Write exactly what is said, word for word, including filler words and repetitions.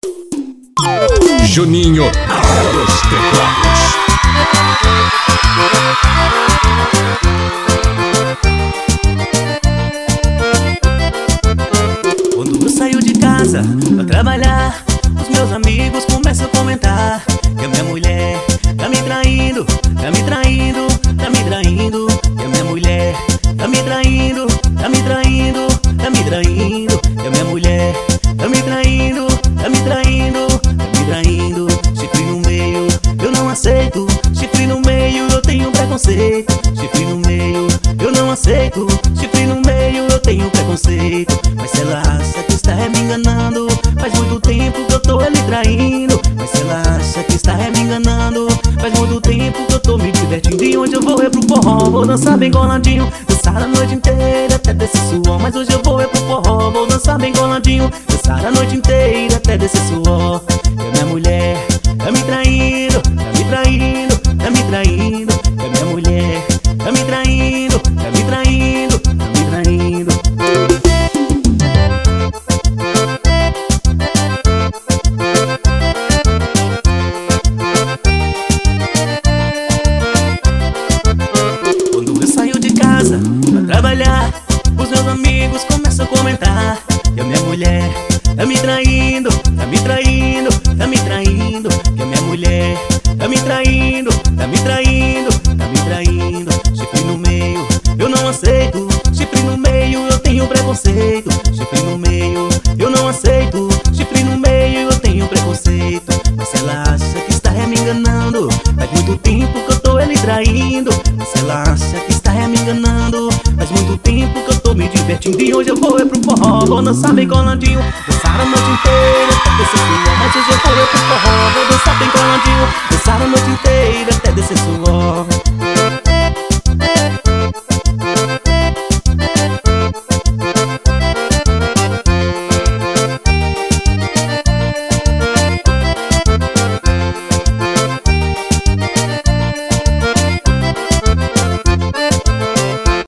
Juninho dos teclados. Quando eu saio de casa pra trabalhar, os meus amigos começam a comentar que a minha mulher tá me traindo, tá me traindo, tá me traindo. Que a minha mulher tá me traindo, tá me traindo, tá me traindo. Que a minha mulher tá me traindo, tá me traindo, tá me traindo. Chifre no meio, eu não aceito. Chifre no meio, eu tenho preconceito. Chifre no meio, eu não aceito. Chifre no meio, eu tenho preconceito. Mas se ela acha que está me enganando, faz muito tempo que eu tô ele traindo. Mas se ela acha que está me enganando, faz muito tempo que eu tô me divertindo. E onde eu vou é pro forró, vou dançar bem coladinho, dançar a noite inteira até descer suor. Mas hoje eu vou é pro forró, vou dançar bem coladinho, dançar a noite inteira até descer suor. E a minha mulher tá me traindo, tá me traindo, tá me traindo. E a minha mulher tá me traindo, tá me traindo, tá me traindo. Quando eu saio de casa pra trabalhar, os meus amigos começam a comentar que a minha mulher tá me traindo, tá me traindo, tá me traindo. Que a minha mulher tá me traindo, tá me traindo, tá me traindo. Chifre no meio, eu não aceito. Chifre no meio, eu tenho preconceito. Chifre no meio, eu não aceito. Chifre no meio, eu tenho preconceito. Mas se ela acha que está me enganando, faz muito tempo que eu tô ele traindo. Mas se ela acha que está me enganando, faz muito tempo que eu tô me divertindo. E hoje eu vou é pro forró, vou dançar bem coladinho, dançar a noite inteira até descer suor. Mas hoje eu vou é pro forró, vou dançar bem coladinho, dançar a noite inteira até descer suor.